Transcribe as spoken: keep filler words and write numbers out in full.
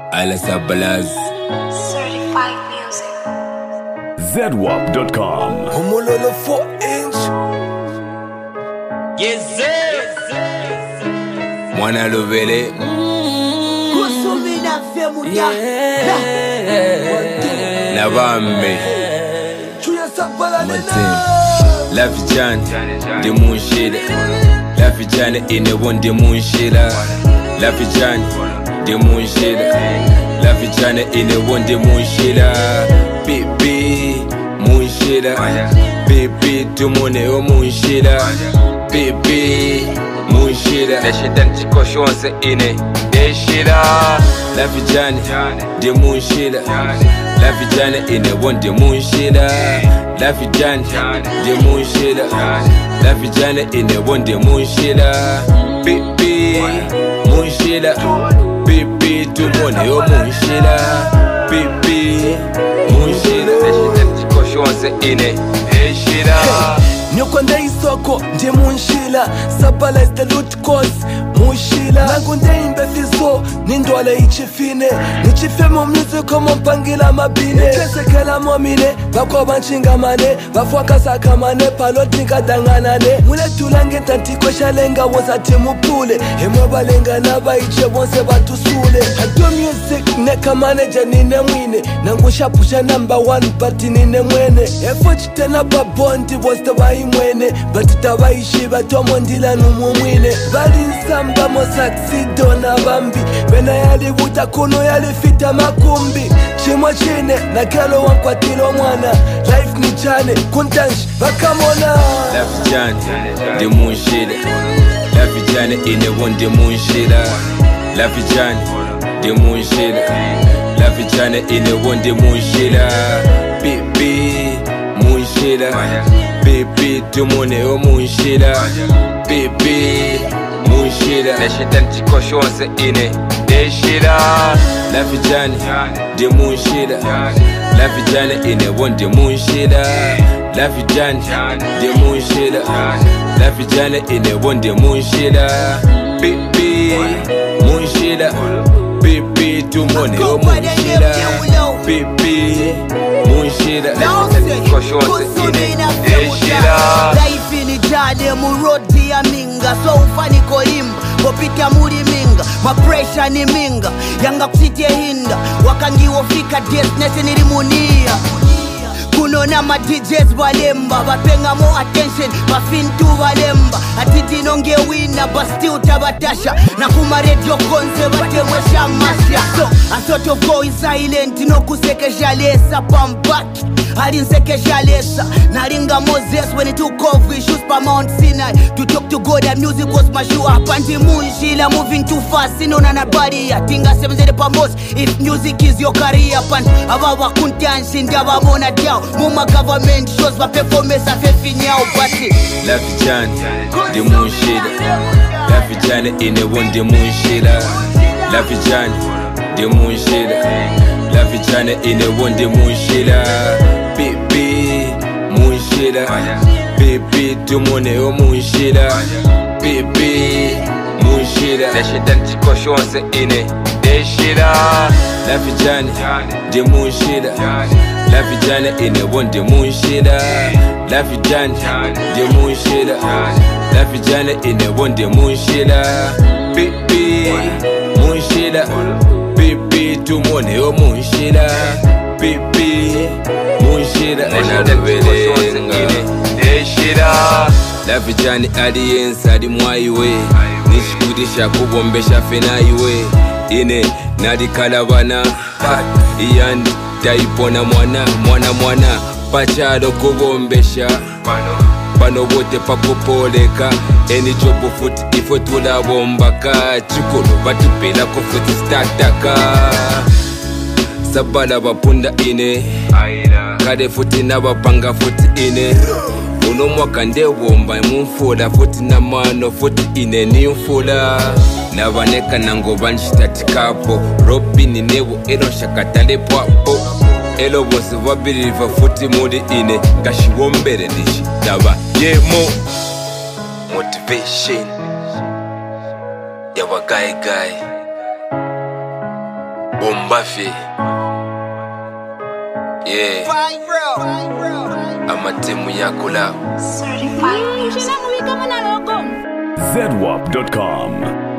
Alessa Balaz Certified music. Z W A P dot com. Homololo four inch. Yes sir. Mwana lovele Kusumina femuya. Navame Chuya sabala Matin La vijane de munshira La vijane ine won de munshira La vijane de munshira La vijane ine won de munshira Bibi munshira Bibi tumone o munshira Bibi munshira Neshitanti koshonse ine Deshira La vijane de munshira La vijane ine won de munshira La vijane de munshira La vijane ine won de munshira Bibi munshira Bibi tumone o munshira Bibi munshira Neshitanti koshonse ine Deshira Nyokonda isoko nje munshila Sabala is the root cause munshila Nangu nde imbefizo nindwale ichifine Nichife mu music komo mpangila mabine Nitesekela momine Bakwa banchinga mane Bafwaka saka mane Paloti kadanganane Mule tulange tantiko shalenga Wosati mupule Hemwe balenga naba iche bonse batusule Hado music neka manager nine mwine Nangu shapusha number one Bati nine mwene Efo chitena babondi Wosta wa imwene Batita waishi Batomo ndila numu mwine Bali nsamba mo saksido na bambi Bena yali vuta kuno yali fita makumbi Chimwa chine na kelo wankwatilo mwana Life ni chane kuntanshi bakamona La vijane de munshira La vijane ine won de munshira La vijane de munshira La vijane ine won de munshira Bibi munshira Bibi tumone o munshira Bibi munshira Neshitanti koshonse ine Deshira La vijane de munshira La vijane ine won de munshira La vijane de munshira La vijane ine won de munshira Bibi munshira Bibi tumone o munshira Bibi munshira Neshitanti koshonse ine Deshira Life ini jade murodi ya minga So ufani kolimba Kopita muri minga Ma pressure ni minga Yanga kusitie hinda Wakangiwo fika destination ilimunia Kunona ma D Js balemba Bapenga mo attention Bafintu balemba Atiti nonge wina But still tabatasha Na kuma radio konse Batemwesha masya So a sort of going silent No kuseke jalesa Pambaki Alinseke jalesa Nalinga Moses when he took off his shoes pa Mount Sinai To talk to God and music was my shoe up Anti munshila moving too fast Sinona na barrier Tinga semzele pa most If music is your career Pan Abawa kuntanshi Ndaba mona down Muma government shows ma performance Afefi nyao bati La vijane de munshira La vijane ine won de munshira La vijane de munshira La vijane ine won de munshira Bibi munshira Bibi tumone o munshira Bibi munshira Neshitanti koshonse ine Deshira La vijane de munshira La vijane ine won de munshira La vijane de munshira La vijane ine won de munshira Bibi munshira Bibi tumone o munshira Bibi munshira Neshitanti ine Deshira La vijane aliyensa ali mwaiwe Nishikudisha kubombesha fena iwe Ine nadi kalabana Iyandi taipona mwana mwana mwana Pachado kubombesha Pano bote pakupoleka Eni jobu futi ifo tulabombaka Chukulu batupila kufuti stataka Sabala bapunda ine Kade futi na bapanga futi ine Uno mwaka nde womba mumfula futi na mano futi ine ni mfula Na vaneka nango vanshtatikapo Robi ni nevo elo shakatale papo Elo bonse vabiliva futi mudi ine Kashi wombere nishi Daba yemo Motivation Yawa guy guy Bombafi. Yeah. Amatemu yakula. Certified music. Z W A P dot com.